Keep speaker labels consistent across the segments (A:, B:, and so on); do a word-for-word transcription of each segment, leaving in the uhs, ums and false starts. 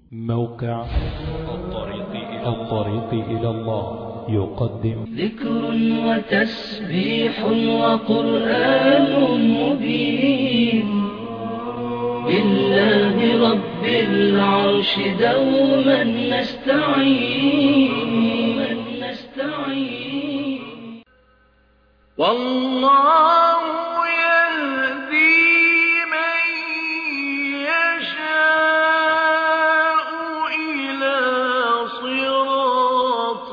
A: موقع الطريق إلى, الطريق إلى الله يقدم
B: ذكر وتسبيح وقرآن مبين بالله رب العرش دوما نستعين نستعين والله يهدي من يشاء إلى صراط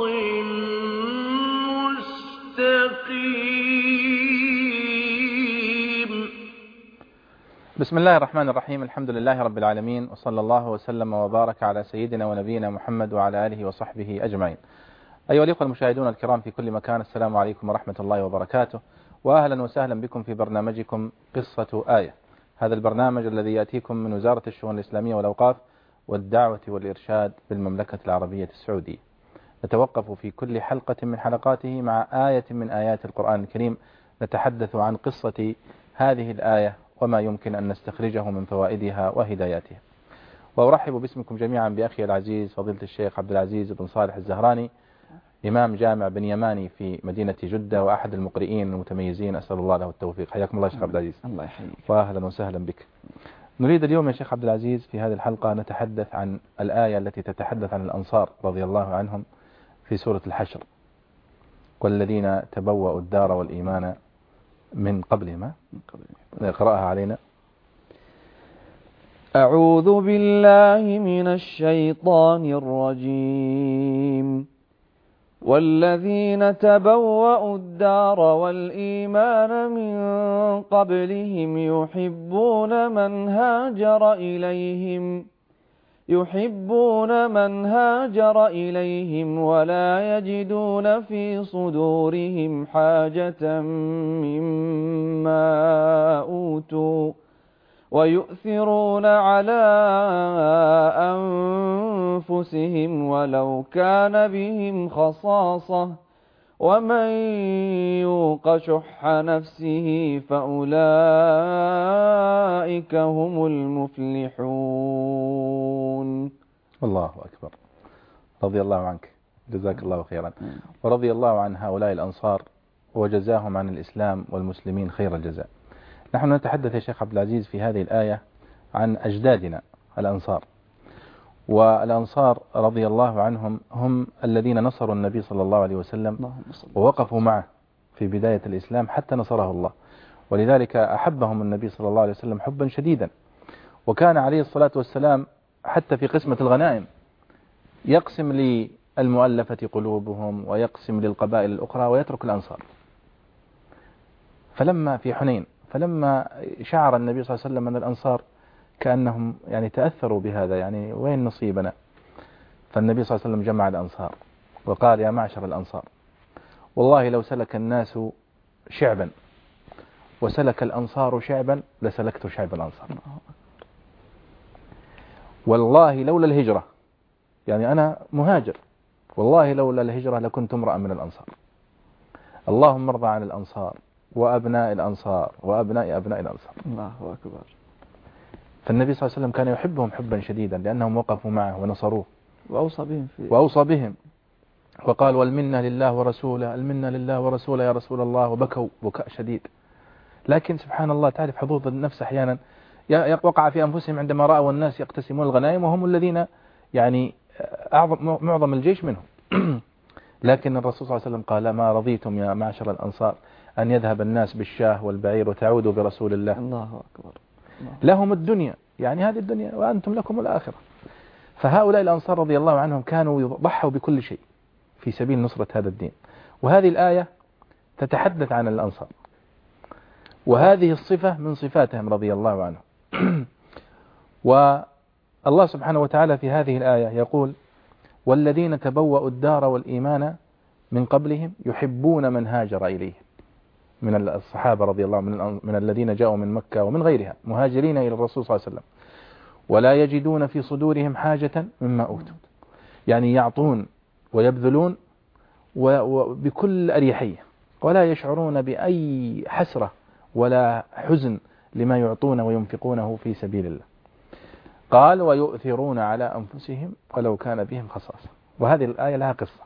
B: مستقيم.
C: بسم الله الرحمن الرحيم. الحمد لله رب العالمين، وصلى الله وسلم وبارك على سيدنا ونبينا محمد وعلى آله وصحبه أجمعين. أيها الأخوة المشاهدون الكرام في كل مكان، السلام عليكم ورحمة الله وبركاته، وأهلا وسهلا بكم في برنامجكم قصة آية. هذا البرنامج الذي يأتيكم من وزارة الشؤون الإسلامية والأوقاف والدعوة والإرشاد بالمملكة العربية السعودية. نتوقف في كل حلقة من حلقاته مع آية من آيات القرآن الكريم، نتحدث عن قصة هذه الآية وما يمكن أن نستخرجه من فوائدها وهداياتها. وأرحب باسمكم جميعا بأخي العزيز فضيلة الشيخ عبد العزيز بن صالح الزهراني، إمام جامع بن يماني في مدينة جدة وأحد المقرئين المتميزين، أسأل الله له التوفيق. حياكم الله شيخ عبد العزيز.
D: الله يحييك.
C: وأهلا وسهلا بك. نريد اليوم يا شيخ عبد العزيز في هذه الحلقة نتحدث عن الآية التي تتحدث عن الأنصار رضي الله عنهم في سورة الحشر: والذين تبوأوا الدار والإيمان من قبلهما. اقرأها علينا.
D: أعوذ بالله من الشيطان الرجيم. والذين تبوأوا الدار والإيمان من قبلهم يحبون من هاجر إليهم يحبون من هاجر إليهم ولا يجدون في صدورهم حاجة مما أوتوا ويؤثرون على أنفسهم ولو كان بهم خصاصة ومن يوق شح نفسه فأولئك هم المفلحون.
C: الله أكبر. رضي الله عنك، جزاك الله خيرا. ورضي الله عن هؤلاء الأنصار وجزاهم عن الإسلام والمسلمين خير الجزاء. نحن نتحدث يا شيخ عبد العزيز في هذه الآية عن أجدادنا الأنصار، والأنصار رضي الله عنهم هم الذين نصروا النبي صلى الله عليه وسلم ووقفوا معه في بداية الإسلام حتى نصره الله، ولذلك أحبهم النبي صلى الله عليه وسلم حبا شديدا. وكان عليه الصلاة والسلام حتى في قسمة الغنائم يقسم للمؤلفة قلوبهم ويقسم للقبائل الأخرى ويترك الأنصار. فلما في حنين فلما شعر النبي صلى الله عليه وسلم أن الأنصار كأنهم يعني تأثروا بهذا، يعني وين نصيبنا، فالنبي صلى الله عليه وسلم جمع الأنصار وقال: يا معشر الأنصار، والله لو سلك الناس شعبا وسلك الأنصار شعبا لسلكت شعب الأنصار. والله لولا الهجرة، يعني أنا مهاجر، والله لولا الهجرة لكنت امرأ من الأنصار. اللهم ارضى عن الأنصار وأبناء الأنصار وأبناء أبناء الأنصار.
D: الله أكبر.
C: فالنبي صلى الله عليه وسلم كان يحبهم حبا شديدا لأنهم وقفوا معه ونصروه
D: وأوصى بهم في
C: وأوصى بهم وقال: والمنة لله ورسوله، المنة لله ورسوله يا رسول الله، وبكوا بكاء شديد. لكن سبحان الله، تعرف حظوظ النفس أحيانا وقع في أنفسهم عندما رأوا الناس يقتسمون الغنائم وهم الذين يعني أعظم معظم الجيش منهم. لكن الرسول صلى الله عليه وسلم قال: ما رضيتم يا معشر الأنصار أن يذهب الناس بالشاه والبعير وتعودوا برسول الله.
D: الله أكبر. الله.
C: لهم الدنيا، يعني هذه الدنيا، وأنتم لكم الآخرة. فهؤلاء الأنصار رضي الله عنهم كانوا يضحوا بكل شيء في سبيل نصرة هذا الدين. وهذه الآية تتحدث عن الأنصار، وهذه الصفة من صفاتهم رضي الله عنهم. والله سبحانه وتعالى في هذه الآية يقول: والذين تبوأوا الدار والإيمان من قبلهم يحبون من هاجر إليهم، من الصحابة رضي الله من, من الذين جاءوا من مكة ومن غيرها مهاجرين إلى الرسول صلى الله عليه وسلم، ولا يجدون في صدورهم حاجة مما أوتوا، يعني يعطون ويبذلون وبكل أريحية، ولا يشعرون بأي حسرة ولا حزن لما يعطون وينفقونه في سبيل الله. قال ويؤثرون على أنفسهم ولو كان بهم خصاصة. وهذه الآية لها قصة.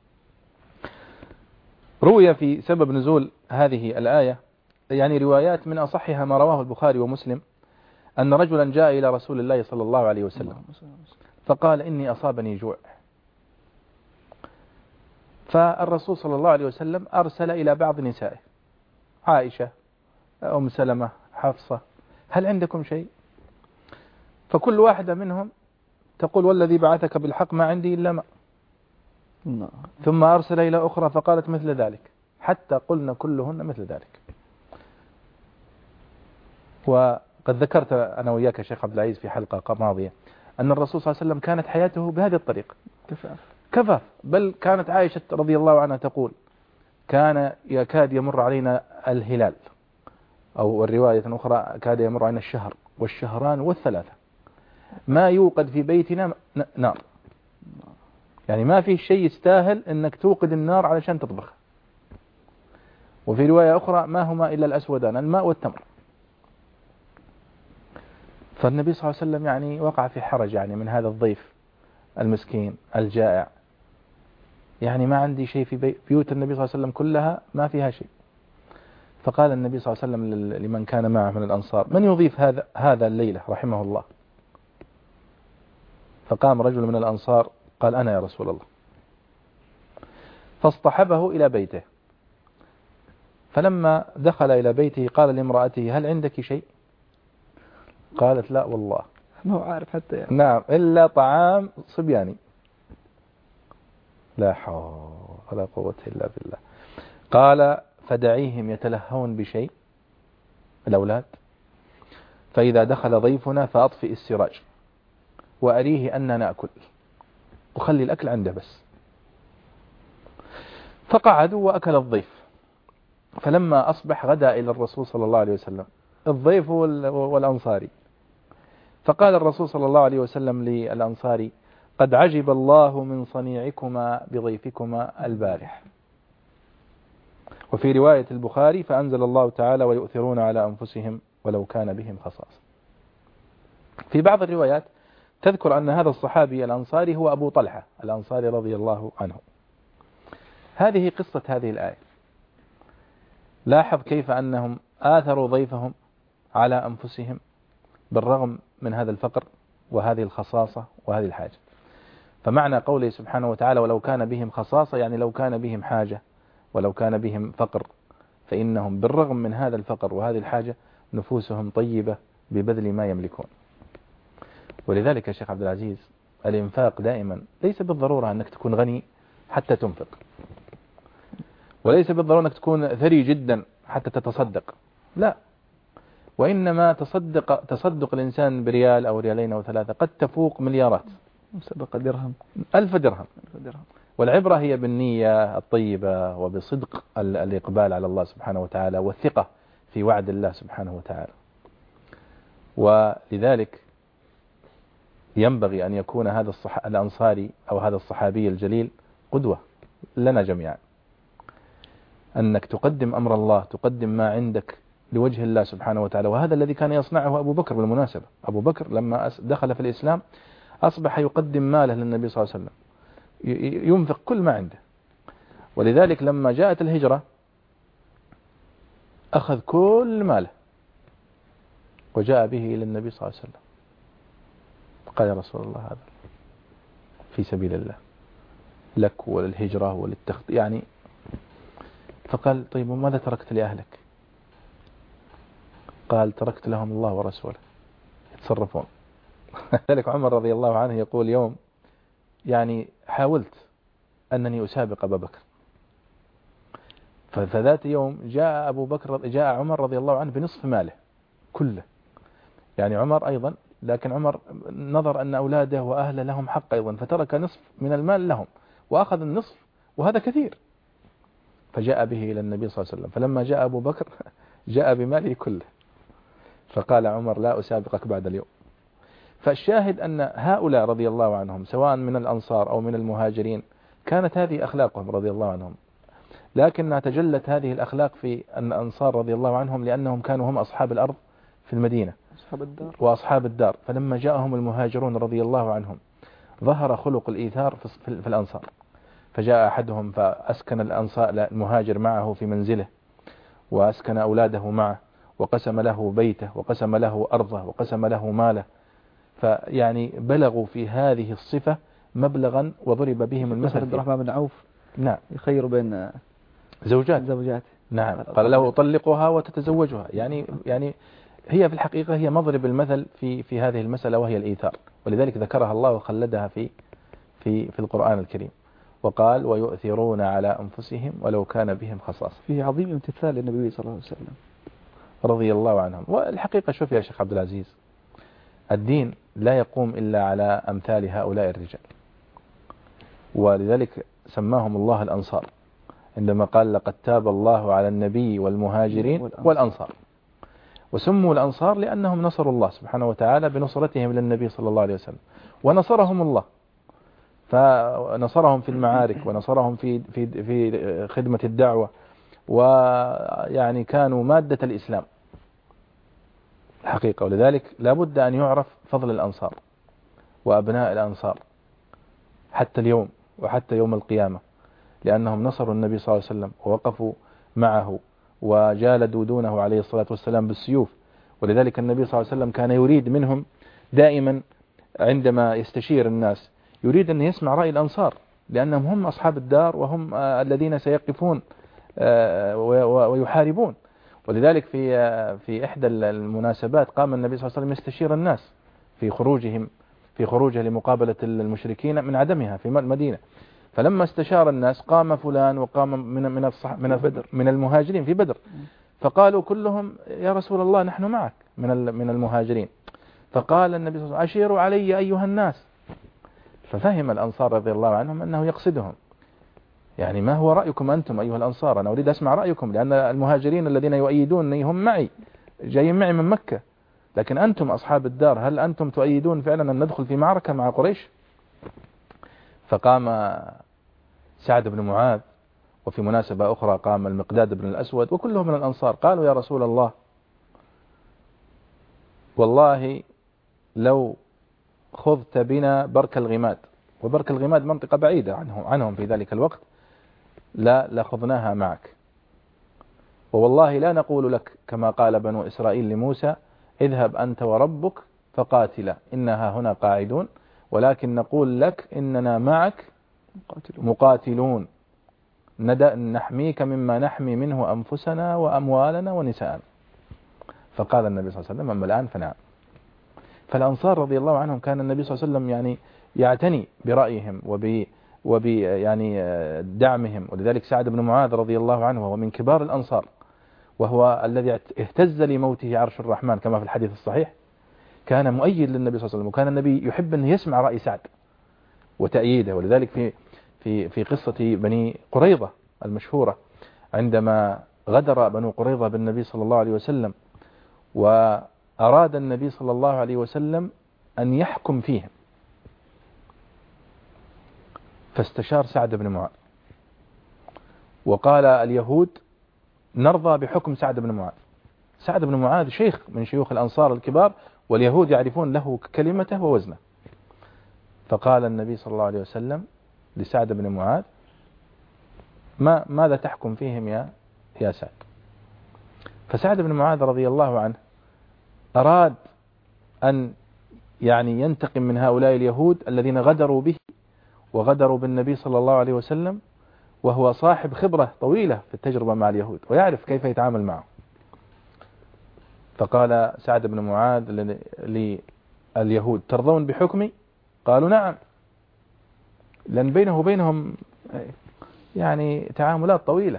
C: روي في سبب نزول هذه الآية يعني روايات من أصحها ما رواه البخاري ومسلم أن رجلا جاء إلى رسول الله صلى الله عليه وسلم فقال إني أصابني جوع، فالرسول صلى الله عليه وسلم أرسل إلى بعض نسائه عائشة أم سلمة حفصة هل عندكم شيء؟ فكل واحدة منهم تقول والذي بعثك بالحق ما عندي إلا ماء. ثم أرسل إلى أخرى فقالت مثل ذلك حتى قلنا كلهن مثل ذلك. وقد ذكرت أنا وياك شيخ عبد العزيز في حلقة ماضية أن الرسول صلى الله عليه وسلم كانت حياته بهذه الطريقة كفاف كفاف. بل كانت عائشة رضي الله عنها تقول كان يكاد يمر علينا الهلال، أو الرواية أخرى كاد يمر علينا الشهر والشهران والثلاثة ما يوقد في بيتنا نار، يعني ما في شيء يستاهل أنك توقد النار علشان تطبخ. وفي رواية أخرى ما هما إلا الأسودان الماء والتمر. فالنبي صلى الله عليه وسلم يعني وقع في حرج يعني من هذا الضيف المسكين الجائع، يعني ما عندي شيء في بي بيوت النبي صلى الله عليه وسلم كلها ما فيها شيء. فقال النبي صلى الله عليه وسلم لمن كان معه من الأنصار من يضيف هذا هذا الليلة رحمه الله؟ فقام رجل من الأنصار قال أنا يا رسول الله، فاصطحبه إلى بيته. فلما دخل إلى بيته قال لامرأته هل عندك شيء؟ قالت لا والله.
D: ما هو عارف حتى يعني.
C: نعم إلا طعام صبياني. لا حول ولا قوة إلا بالله. قال فدعيهم يتلهون بشيء الأولاد، فإذا دخل ضيفنا فأطفئ السراج وأريه أننا نأكل وخلي الأكل عنده بس. فقعدوا وأكل الضيف. فلما أصبح غدا إلى الرسول صلى الله عليه وسلم الضيف والأنصاري، فقال الرسول صلى الله عليه وسلم للأنصاري قد عجب الله من صنيعكما بضيفكما البارح. وفي رواية البخاري فأنزل الله تعالى ويؤثرون على أنفسهم ولو كان بهم خصاصة. في بعض الروايات تذكر أن هذا الصحابي الأنصاري هو أبو طلحة الأنصاري رضي الله عنه. هذه قصة هذه الآية. لاحظ كيف أنهم آثروا ضيفهم على أنفسهم بالرغم من هذا الفقر وهذه الخصاصة وهذه الحاجة. فمعنى قوله سبحانه وتعالى ولو كان بهم خصاصة يعني لو كان بهم حاجة ولو كان بهم فقر، فإنهم بالرغم من هذا الفقر وهذه الحاجة نفوسهم طيبة ببذل ما يملكون. ولذلك يا شيخ عبد العزيز الإنفاق دائما ليس بالضرورة أنك تكون غني حتى تنفق، وليس بالضرورة أنك تكون ثري جدا حتى تتصدق، لا، وإنما تصدق تصدق الإنسان بريال أو ريالين أو ثلاثة قد تفوق مليارات.
D: سبق درهم
C: ألف درهم.
D: ألف درهم.
C: والعبرة هي بالنية الطيبة وبصدق الإقبال على الله سبحانه وتعالى والثقة في وعد الله سبحانه وتعالى. ولذلك ينبغي أن يكون هذا الصح... الأنصاري أو هذا الصحابي الجليل قدوة لنا جميعا، أنك تقدم أمر الله، تقدم ما عندك لوجه الله سبحانه وتعالى. وهذا الذي كان يصنعه أبو بكر بالمناسبة. أبو بكر لما دخل في الإسلام أصبح يقدم ماله للنبي صلى الله عليه وسلم، ينفق كل ما عنده. ولذلك لما جاءت الهجرة أخذ كل ماله وجاء به إلى النبي صلى الله عليه وسلم قال يا رسول الله هذا في سبيل الله لك وللهجرة وللتخط يعني. فقال طيب وماذا تركت لأهلك؟ قال تركت لهم الله ورسوله يتصرفون. ذلك عمر رضي الله عنه يقول يوم يعني حاولت أنني أسابق أبا بكر، فذات يوم جاء أبو بكر جاء عمر رضي الله عنه بنصف ماله كله، يعني عمر أيضا، لكن عمر نظر أن أولاده وأهله لهم حق أيضا فترك نصف من المال لهم وأخذ النصف وهذا كثير، فجاء به إلى النبي صلى الله عليه وسلم. فلما جاء أبو بكر جاء بماله كله، فقال عمر لا أسابقك بعد اليوم. فالشاهد أن هؤلاء رضي الله عنهم سواء من الأنصار أو من المهاجرين كانت هذه أخلاقهم رضي الله عنهم، لكنها تجلت هذه الأخلاق في الأنصار رضي الله عنهم لأنهم كانوا هم أصحاب الأرض في المدينة،
D: أصحاب الدار
C: وأصحاب الدار. فلما جاءهم المهاجرون رضي الله عنهم ظهر خلق الإيثار في الأنصار، فجاء أحدهم فأسكن الأنصار المهاجر معه في منزله، وأسكن أولاده معه، وقسم له بيته، وقسم له أرضه، وقسم له ماله. فيعني بلغوا في هذه الصفة مبلغا وضرب بهم المثل.
D: عبد الرحمن بن عوف
C: نعم
D: يخير بين
C: زوجات
D: زوجات
C: نعم، قال له أطلقها وتتزوجها. يعني يعني هي في الحقيقة هي مضرب المثل في في هذه المسألة، وهي الإيثار. ولذلك ذكرها الله وخلدها في في في القرآن الكريم، وقال ويؤثرون على أنفسهم ولو كان بهم خصاصة.
D: فيه عظيم امتثال للنبي صلى الله عليه وسلم
C: رضي الله عنهم. والحقيقة شوف يا شيخ عبد العزيز، الدين لا يقوم إلا على أمثال هؤلاء الرجال، ولذلك سماهم الله الأنصار عندما قال لقد تاب الله على النبي والمهاجرين والأنصار. وسموا الأنصار لأنهم نصروا الله سبحانه وتعالى بنصرتهم للنبي صلى الله عليه وسلم، ونصرهم الله، فنصرهم في المعارك، ونصرهم في في في خدمة الدعوة، ويعني كانوا مادة الإسلام حقيقة. ولذلك لا بد أن يعرف فضل الأنصار وأبناء الأنصار حتى اليوم وحتى يوم القيامة، لأنهم نصروا النبي صلى الله عليه وسلم ووقفوا معه وجالدوا دونه عليه الصلاة والسلام بالسيوف. ولذلك النبي صلى الله عليه وسلم كان يريد منهم دائما عندما يستشير الناس يريد أن يسمع رأي الأنصار، لأنهم هم أصحاب الدار، وهم الذين سيقفون ويحاربون. ولذلك في في إحدى المناسبات قام النبي صلى الله عليه وسلم يستشير الناس في خروجهم في خروجه لمقابلة المشركين من عدمها في المدينة. فلما استشار الناس قام فلان وقام من من من من المهاجرين في بدر، فقالوا كلهم يا رسول الله نحن معك من من المهاجرين. فقال النبي صلى الله عليه وسلم أشيروا علي أيها الناس. ففهم الأنصار رضي الله عنهم أنه يقصدهم، يعني ما هو رأيكم أنتم أيها الأنصار؟ أنا أريد أسمع رأيكم، لأن المهاجرين الذين يؤيدونني هم معي جايين معي من مكة، لكن أنتم أصحاب الدار هل أنتم تؤيدون فعلا أن ندخل في معركة مع قريش؟ فقام سعد بن معاذ، وفي مناسبة أخرى قام المقداد بن الأسود، وكلهم من الأنصار. قالوا يا رسول الله والله لو خذت بنا برك الغماد، وبرك الغماد منطقة بعيدة عنهم, عنهم في ذلك الوقت، لا لخذناها معك، ووالله لا نقول لك كما قال بنو إسرائيل لموسى اذهب أنت وربك فقاتلا إنها هنا قاعدون، ولكن نقول لك إننا معك مقاتلون نحميك مما نحمي منه أنفسنا وأموالنا ونساءنا. فقال النبي صلى الله عليه وسلم أما الآن فنعم. فالأنصار رضي الله عنهم كان النبي صلى الله عليه وسلم يعني يعتني برأيهم وب وب يعني دعمهم. ولذلك سعد بن معاذ رضي الله عنه وهو من كبار الأنصار، وهو الذي اهتز لموته عرش الرحمن كما في الحديث الصحيح، كان مؤيد للنبي صلى الله عليه وسلم، وكان النبي يحب أن يسمع رأي سعد وتأييده. ولذلك في في في قصة بني قريظة المشهورة عندما غدر بنو قريظة بالنبي صلى الله عليه وسلم، وأراد النبي صلى الله عليه وسلم أن يحكم فيهم، فاستشار سعد بن معاذ وقال اليهود نرضى بحكم سعد بن معاذ. سعد بن معاذ شيخ من شيوخ الأنصار الكبار، واليهود يعرفون له كلمته ووزنه. فقال النبي صلى الله عليه وسلم لسعد بن معاذ ما ماذا تحكم فيهم يا يا سعد؟ فسعد بن معاذ رضي الله عنه أراد أن يعني ينتقم من هؤلاء اليهود الذين غدروا به وغدروا بالنبي صلى الله عليه وسلم، وهو صاحب خبرة طويلة في التجربة مع اليهود ويعرف كيف يتعامل معهم. فقال سعد بن معاذ لليهود ترضون بحكمي؟ قالوا نعم، لأن بينه وبينهم يعني تعاملات طويلة.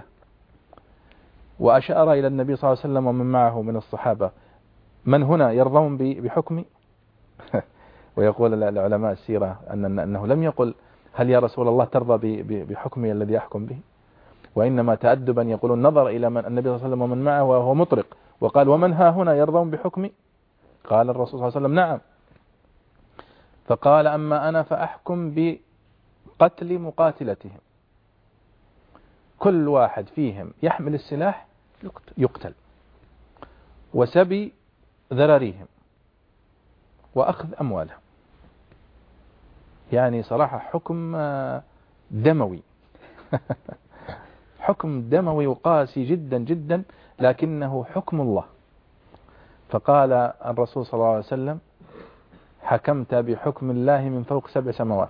C: وأشار إلى النبي صلى الله عليه وسلم ومن معه من الصحابة من هنا يرضون بحكمي؟ ويقول العلماء السيرة أن أنه لم يقل هل يا رسول الله ترضى بحكمي الذي أحكم به، وإنما تأدبا يقولون نظر إلى من النبي صلى الله عليه وسلم ومن معه وهو مطرق، وقال ومن ها هنا يرضون بحكمي؟ قال الرسول صلى الله عليه وسلم نعم. فقال أما أنا فأحكم بقتل مقاتلتهم، كل واحد فيهم يحمل السلاح يقتل، وسبي ذراريهم وأخذ أموالهم. يعني صراحة حكم دموي حكم دموي وقاسي جدا جدا، لكنه حكم الله. فقال الرسول صلى الله عليه وسلم: حكمت بحكم الله من فوق سبع سماوات.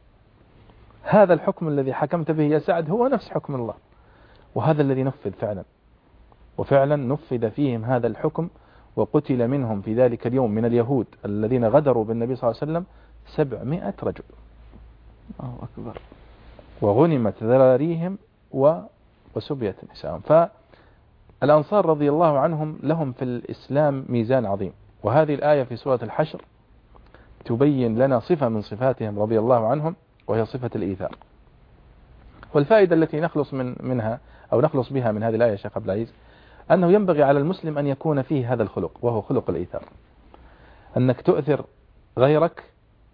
C: هذا الحكم الذي حكمت به يا سعد هو نفس حكم الله، وهذا الذي نفذ فعلا، وفعلا نفذ فيهم هذا الحكم، وقتل منهم في ذلك اليوم من اليهود الذين غدروا بالنبي صلى الله عليه وسلم سبعمائة رجل.
D: الله أكبر.
C: وغنمت ذراريهم وسبيت نساءهم. فالأنصار رضي الله عنهم لهم في الإسلام ميزان عظيم، وهذه الآية في سورة الحشر تبين لنا صفة من صفاتهم رضي الله عنهم، وهي صفة الإيثار. والفائدة التي نخلص من منها أو نخلص بها من هذه الآية شيخ عبد العزيز، أنه ينبغي على المسلم أن يكون فيه هذا الخلق، وهو خلق الإيثار، أنك تؤثر غيرك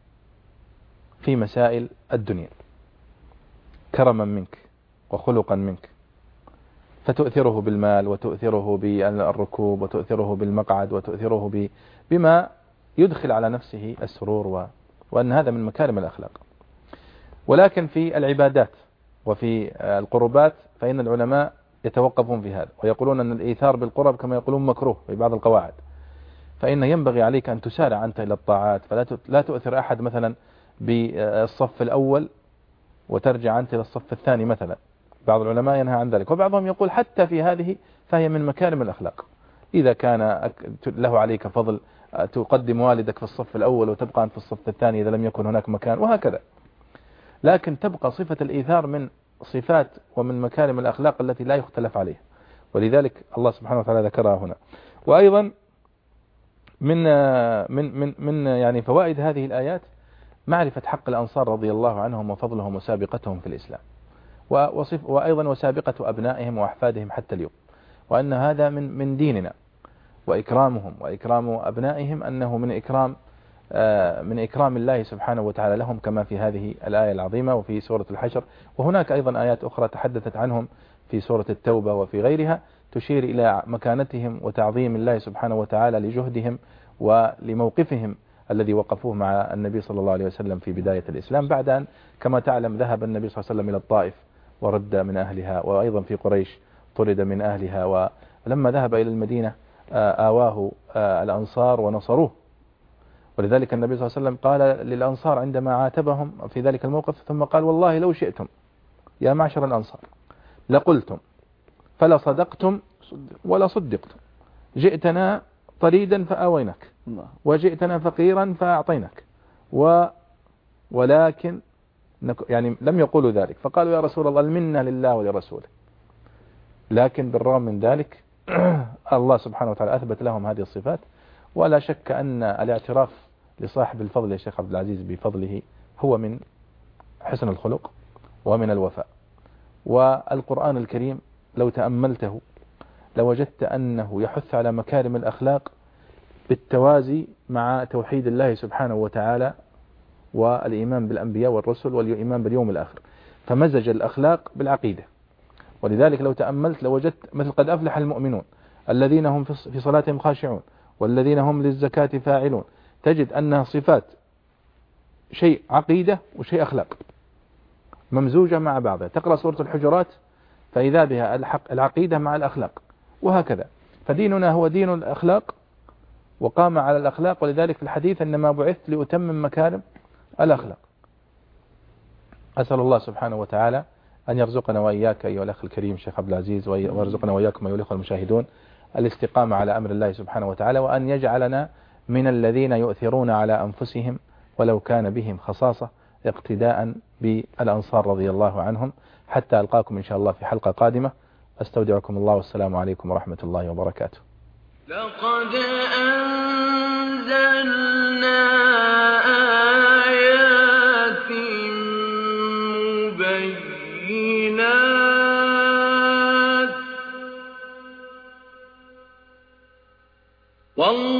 C: في مسائل الدنيا كرما منك وخلقا منك، فتؤثره بالمال، وتؤثره بالركوب، وتؤثره بالمقعد، وتؤثره بما يدخل على نفسه السرور، و... وأن هذا من مكارم الأخلاق. ولكن في العبادات وفي القربات فإن العلماء يتوقفون في هذا، ويقولون أن الإيثار بالقرب كما يقولون مكروه في بعض القواعد، فإن ينبغي عليك أن تسارع أنت إلى الطاعات، فلا لا تؤثر أحد مثلا بالصف الأول وترجع أنت إلى الصف الثاني مثلا. بعض العلماء ينهى عن ذلك، وبعضهم يقول حتى في هذه فهي من مكارم الأخلاق. إذا كان له عليك فضل تقدم والدك في الصف الأول وتبقى أنت في الصف الثاني إذا لم يكن هناك مكان، وهكذا. لكن تبقى صفة الإيثار من صفات ومن مكارم الأخلاق التي لا يختلف عليها، ولذلك الله سبحانه وتعالى ذكرها هنا. وأيضا من من من من يعني فوائد هذه الآيات معرفة حق الأنصار رضي الله عنهم وفضلهم وسابقتهم في الإسلام، وصف وأيضا وسابقة أبنائهم وأحفادهم حتى اليوم، وأن هذا من من ديننا، وإكرامهم وإكرام أبنائهم أنه من إكرام من إكرام الله سبحانه وتعالى لهم، كما في هذه الآية العظيمة وفي سورة الحشر. وهناك أيضا آيات أخرى تحدثت عنهم في سورة التوبة وفي غيرها تشير إلى مكانتهم وتعظيم الله سبحانه وتعالى لجهدهم ولموقفهم الذي وقفوه مع النبي صلى الله عليه وسلم في بداية الإسلام، بعد أن كما تعلم ذهب النبي صلى الله عليه وسلم إلى الطائف ورد من أهلها، وأيضا في قريش طرد من أهلها، ولما ذهب إلى المدينة آواه الأنصار ونصروه. ولذلك النبي صلى الله عليه وسلم قال للأنصار عندما عاتبهم في ذلك الموقف، ثم قال: والله لو شئتم يا معشر الأنصار لقلتم فلا صدقتم ولا صدقتم، جئتنا طريدا فآوينك، وجئتنا فقيرا فأعطينك، و ولكن يعني لم يقولوا ذلك، فقالوا: يا رسول الله المنة لله ولرسوله. لكن بالرغم من ذلك الله سبحانه وتعالى أثبت لهم هذه الصفات. ولا شك أن الاعتراف لصاحب الفضل يا شيخ عبد العزيز بفضله هو من حسن الخلق ومن الوفاء. والقرآن الكريم لو تأملته لوجدت أنه يحث على مكارم الأخلاق بالتوازي مع توحيد الله سبحانه وتعالى والإيمان بالأنبياء والرسل والإيمان باليوم الآخر، فمزج الأخلاق بالعقيدة. ولذلك لو تأملت لوجدت مثل قد أفلح المؤمنون الذين هم في صلاتهم خاشعون والذين هم للزكاة فاعلون، تجد أنها صفات شيء عقيدة وشيء أخلاق ممزوجة مع بعضها. تقرأ سورة الحجرات فإذا بها الحق العقيدة مع الأخلاق، وهكذا. فديننا هو دين الأخلاق وقام على الأخلاق، ولذلك في الحديث إنما بعثت لأتمم مكارم الأخلاق. أسأل الله سبحانه وتعالى أن يرزقنا وإياك أيها الأخ الكريم شيخ عبد العزيز، ويرزقنا وإياكم أيها الأخوة المشاهدون الاستقامة على أمر الله سبحانه وتعالى، وأن يجعلنا من الذين يؤثرون على أنفسهم ولو كان بهم خصاصة اقتداء بالأنصار رضي الله عنهم. حتى ألقاكم إن شاء الله في حلقة قادمة، أستودعكم الله والسلام عليكم ورحمة الله وبركاته.
B: لقد أنزلنا آيات مبينات والله